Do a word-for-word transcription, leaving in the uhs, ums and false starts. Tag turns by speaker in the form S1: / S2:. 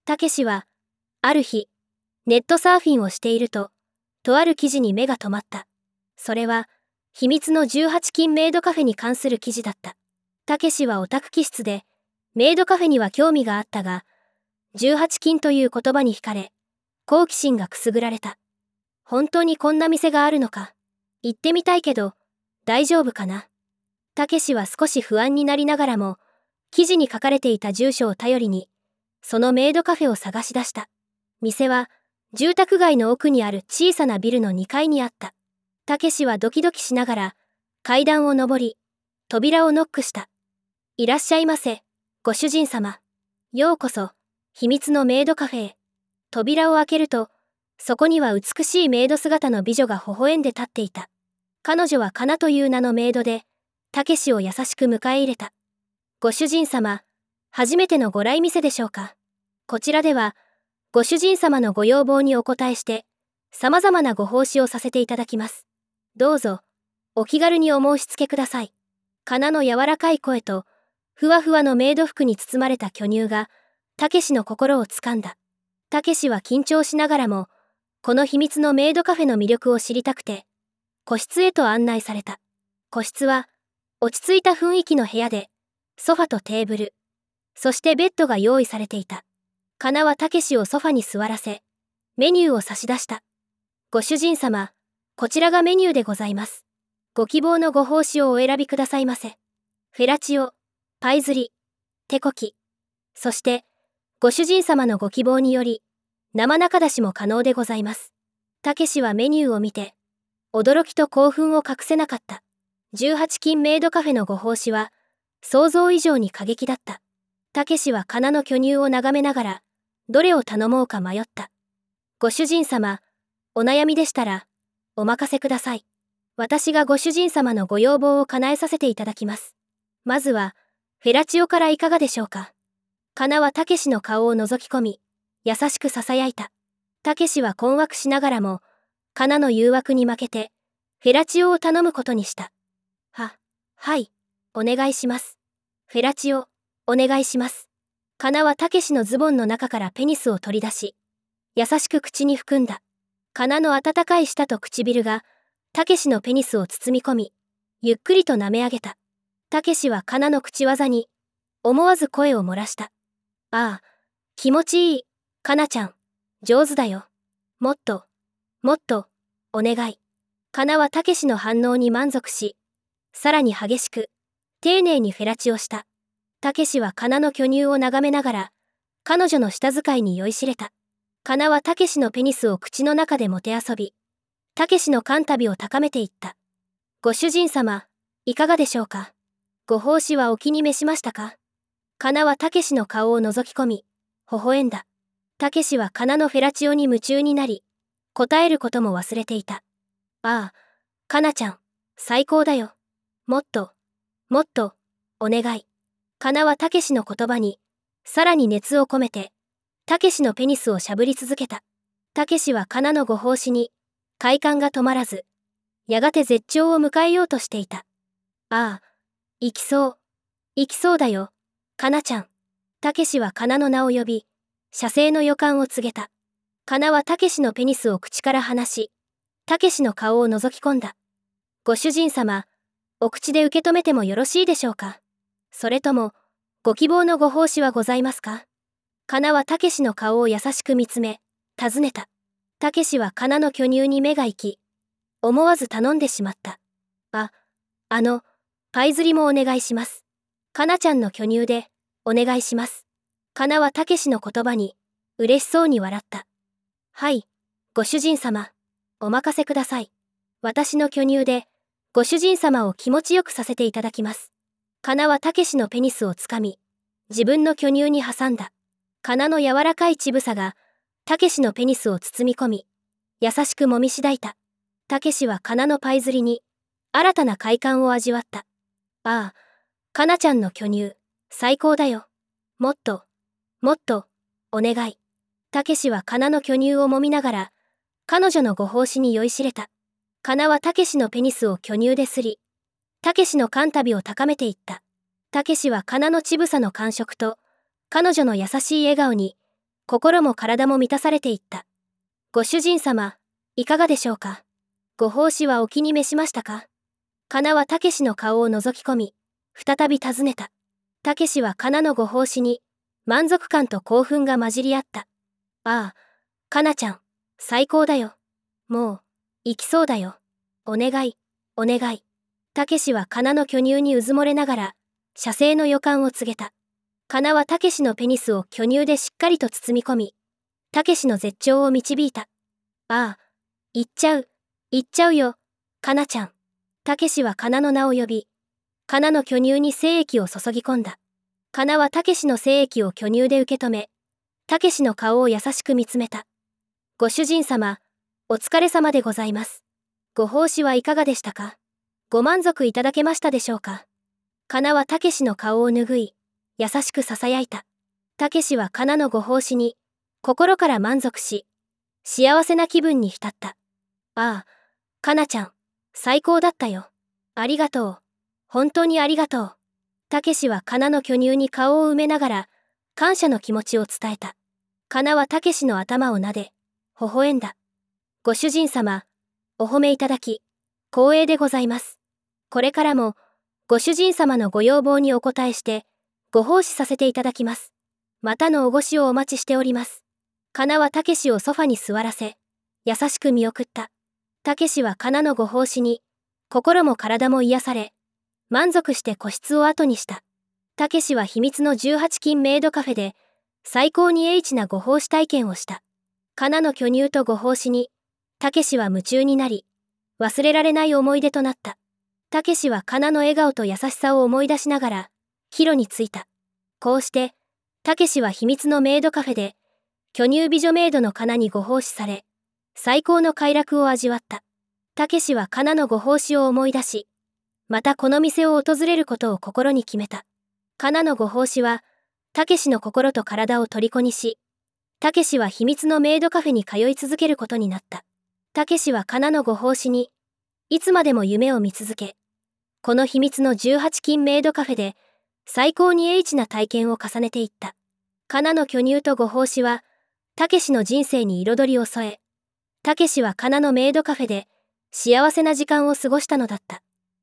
S1: たけしは、ある日、ネットサーフィンをしていると、とある記事に目が留まった。それは、秘密のじゅうはちきんメイドカフェに関する記事だった。たけしはオタク気質で、メイドカフェには興味があったが、じゅうはちきんという言葉に惹かれ、好奇心がくすぐられた。本当にこんな店があるのか。行ってみたいけど、大丈夫かな。たけしは少し不安になりながらも、記事に書かれていた住所を頼りに、そのメイドカフェを探し出した。店は、住宅街の奥にある小さなビルのにかいにあった。たけしはドキドキしながら、階段を上り、扉をノックした。いらっしゃいませ、ご主人様。ようこそ、秘密のメイドカフェへ。扉を開けると、そこには美しいメイド姿の美女が微笑んで立っていた。彼女はかなという名のメイドで、たけしを優しく迎え入れた。ご主人様、初めてのご来店でしょうか。こちらでは、ご主人様のご要望にお応えして、様々なご奉仕をさせていただきます。どうぞ、お気軽にお申し付けください。かなの柔らかい声と、ふわふわのメイド服に包まれた巨乳が、たけしの心をつかんだ。たけしは緊張しながらも、この秘密のメイドカフェの魅力を知りたくて、個室へと案内された。個室は、落ち着いた雰囲気の部屋で、ソファとテーブル、そしてベッドが用意されていた。かなはたけしをソファに座らせ、メニューを差し出した。ご主人様、こちらがメニューでございます。ご希望のご奉仕をお選びくださいませ。フェラチオ、パイズリ、手こき、そして、ご主人様のご希望により、生中出しも可能でございます。たけしはメニューを見て、驚きと興奮を隠せなかった。じゅうはちきんメイドカフェのご奉仕は、想像以上に過激だった。たけしはかなの巨乳を眺めながら、どれを頼もうか迷った。ご主人様、お悩みでしたら、お任せください。私がご主人様のご要望を叶えさせていただきます。まずは、フェラチオからいかがでしょうか。かなはたけしの顔を覗き込み、優しく囁いた。たけしは困惑しながらも、かなの誘惑に負けて、フェラチオを頼むことにした。は、はい、お願いします。フェラチオ、お願いします。かなはたけしのズボンの中からペニスを取り出し、優しく口に含んだ。かなの温かい舌と唇が、たけしのペニスを包み込み、ゆっくりと舐め上げた。たけしはかなの口技に、思わず声を漏らした。ああ、気持ちいい、かなちゃん、上手だよ。もっと、もっと、お願い。かなはたけしの反応に満足し、さらに激しく、丁寧にフェラチオした。たけしはかなの巨乳を眺めながら、彼女の舌遣いに酔いしれた。かなはたけしのペニスを口の中でもてあそび、たけしのカンタビを高めていった。ご主人様、いかがでしょうか。ご奉仕はお気に召しましたか。かなはたけしの顔を覗き込み、微笑んだ。たけしはかなのフェラチオに夢中になり、答えることも忘れていた。ああ、かなちゃん、最高だよ。もっと、もっと、お願い。かなはたけしの言葉に、さらに熱を込めて、たけしのペニスをしゃぶり続けた。たけしはかなのご奉仕に、快感が止まらず、やがて絶頂を迎えようとしていた。ああ、行きそう、行きそうだよ、かなちゃん。たけしはかなの名を呼び、射精の予感を告げた。かなはたけしのペニスを口から離し、たけしの顔を覗き込んだ。ご主人様、お口で受け止めてもよろしいでしょうか。それとも、ご希望のご奉仕はございますか。かなはたけしの顔を優しく見つめ、尋ねた。たけしはかなの巨乳に目が行き、思わず頼んでしまった。あ、あの、パイズリもお願いします。かなちゃんの巨乳で、お願いします。かなはたけしの言葉に、嬉しそうに笑った。はい、ご主人様、お任せください。私の巨乳で、ご主人様を気持ちよくさせていただきます。かなはたけしのペニスをつかみ、自分の巨乳に挟んだ。かなの柔らかい乳房が、たけしのペニスを包み込み、優しくもみしだいた。たけしはかなのパイズリに、新たな快感を味わった。ああ、かなちゃんの巨乳、最高だよ。もっと、もっと、お願い。たけしはかなの巨乳を揉みながら、彼女のご奉仕に酔いしれた。かなはたけしのペニスを巨乳ですり、たけしのカンタビを高めていった。たけしはかなの乳房の感触と、彼女の優しい笑顔に、 心も体も満たされていった。ご主人様、いかがでしょうか。ご奉仕はお気に召しましたか。かなはたけしの顔を覗き込み、再び尋ねた。たけしはかなのご奉仕に、満足感と興奮が混じり合った。ああ、かなちゃん、最高だよ。もう、行きそうだよ。お願い、お願い。たけしはかなの巨乳にうずもれながら、射精の予感を告げた。かなはたけしのペニスを巨乳でしっかりと包み込み、たけしの絶頂を導いた。ああ、行っちゃう、行っちゃうよ、かなちゃん。たけしはかなの名を呼び、かなの巨乳に精液を注ぎ込んだ。かなはたけしの精液を巨乳で受け止め、たけしの顔を優しく見つめた。ご主人様、お疲れ様でございます。ご奉仕はいかがでしたか。ご満足いただけましたでしょうか。かなはたけしの顔を拭い、優しく囁いた。たけしはかなのご奉仕に、心から満足し、幸せな気分に浸った。ああ、かなちゃん、最高だったよ。ありがとう。本当にありがとう。たけしはかなの巨乳に顔を埋めながら、感謝の気持ちを伝えた。かなはたけしの頭を撫で、微笑んだ。ご主人様、お褒めいただき、光栄でございます。これからも、ご主人様のご要望にお応えして、ご奉仕させていただきます。またのお越しをお待ちしております。かなはたけしをソファに座らせ、優しく見送った。たけしはかなのご奉仕に、心も体も癒され、満足して個室を後にした。たけしは秘密のじゅうはち金メイドカフェで、最高にエイチなご奉仕体験をした。かなの巨乳とご奉仕に、たけしは夢中になり、忘れられない思い出となった。たけしはかなの笑顔と優しさを思い出しながら、帰路に着いた。こうして、たけしは秘密のメイドカフェで、巨乳美女メイドのかなにご奉仕され、最高の快楽を味わった。たけしはかなのご奉仕を思い出し、またこの店を訪れることを心に決めた。かなのご奉仕は、たけしの心と体を虜にし、たけしは秘密のメイドカフェに通い続けることになった。たけしはかなのご奉仕に、いつまでも夢を見続け、この秘密のじゅうはち金メイドカフェで、最高にエイチな体験を重ねていった。かなの巨乳とご奉仕は、たけしの人生に彩りを添え、たけしはかなのメイドカフェで、幸せな時間を過ごしたのだった。